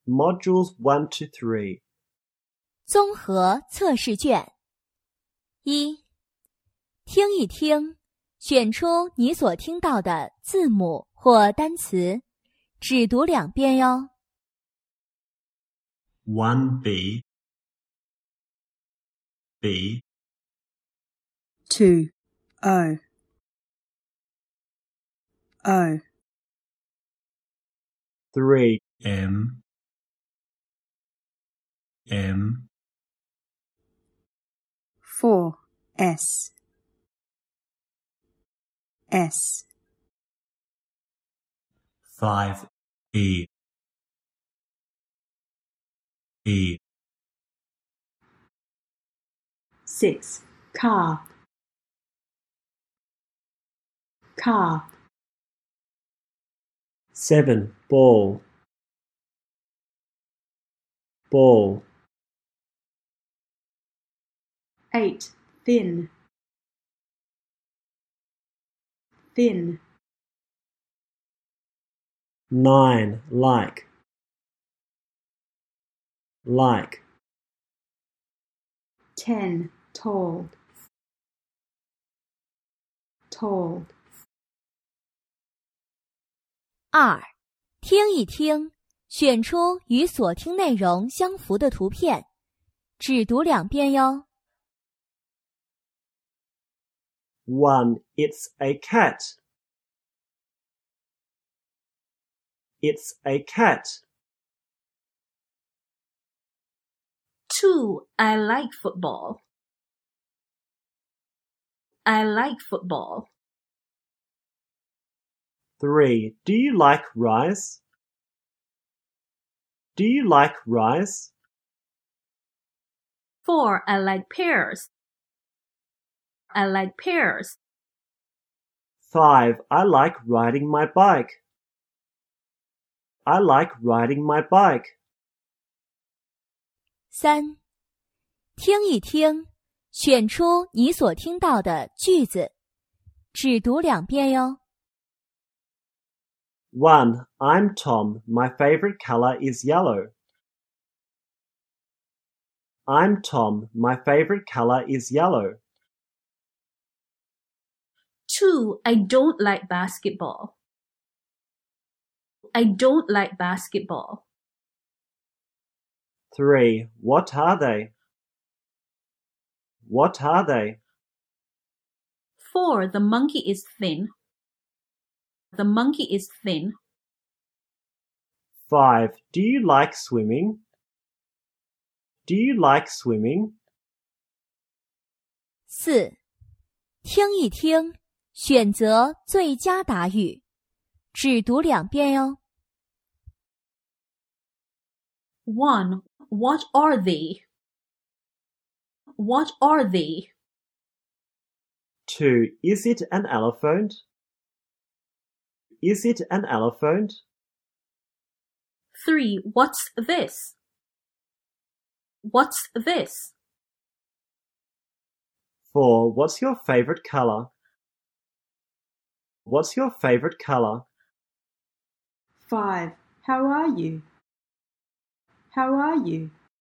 Modules 1 to 3. 综合测试卷。1. 听一听，选出你所听到的字母或单词，只读2遍哟。 1B B 2 O O 3. M 4 S S 5 E 6 Car 7. Ball 8 Thin 9. Like 10 Tall 2. 听一听，选出与所听内容相符的图片，只读2遍哟。 1. It's a cat. It's a cat. 2. I like football. I like football. 3. Do you like rice? Do you like rice? 4. I like pears. I like pears. 5. I like riding my bike. I like riding my bike. 3. 听一听，选出你所听到的句子，只读2遍哟。 1. I'm Tom. My favorite color is yellow. I'm Tom. My favorite color is yellow. 2. I don't like basketball. I don't like basketball. 3. What are they? What are they? 4. The monkey is thin. The monkey is thin. 5. Do you like swimming? Do you like swimming? 4. 听一听，选择最佳答语，只读2遍哟。 1. What are they? What are they? 2. Is it an elephant? Is it an elephant? 3. What's this? What's this? 4. What's your favorite color? What's your favorite color? 5 How are you? How are you?